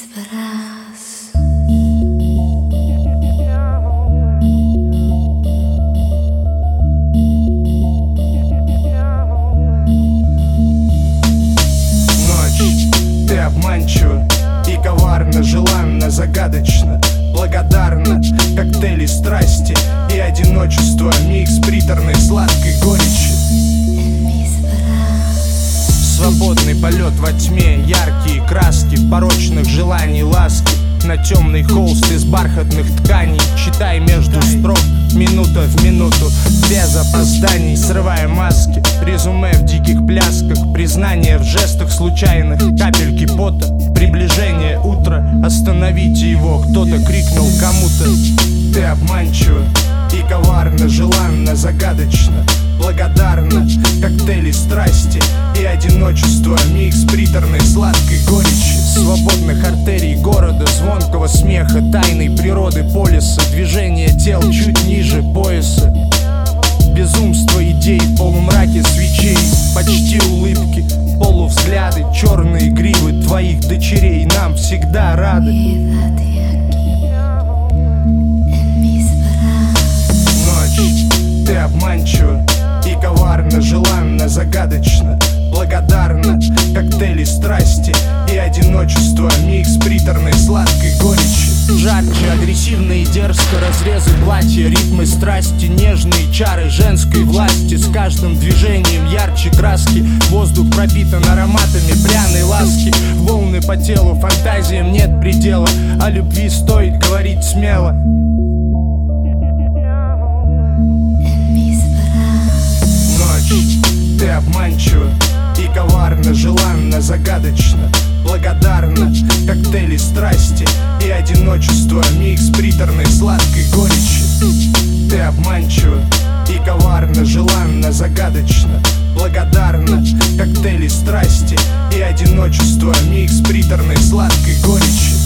Ты обманчива и коварна, желанна, загадочно, благодарна. Коктейли страсти и одиночества, микс приторной сладкой горечи. Свободный полет во тьме, яркие краски порочных желаний, ласки на темный холст из бархатных тканей. Читай между строк, минута в минуту, без опозданий, срывая маски. Резюме в диких плясках, признание в жестах случайных, капельки пота, приближение утра. Остановите его, кто-то крикнул кому-то. Ты обманчива и коварна, желанна, загадочно, благодарна. Коктейли страсти и одиночества, микс приторной сладкой горечи. Свободных артерий города, звонкого смеха, тайной природы полиса, движение тел чуть ниже пояса. Безумство идей в полумраке свечей, почти улыбки, полувзгляды, черные гривы твоих дочерей нам всегда рады. Ночь, ты обманчива и коварна, желанна, загадочно, благодарна. Коктейли страсти и одиночества, микс приторной сладкой горечи. Жарче, агрессивно и дерзко разрезы платья, ритмы страсти, нежные чары женской власти. С каждым движением ярче краски, воздух пропитан ароматами пряной ласки. Волны по телу, фантазиям нет предела, о любви стоит говорить смело. Ты обманчива и коварна, желанна, загадочно, благодарна. Коктейли страсти и одиночества, микс приторной сладкой горечи. Ты обманчива и коварна, желанна, загадочно, благодарна. Коктейли страсти и одиночества, микс приторной сладкой горечи.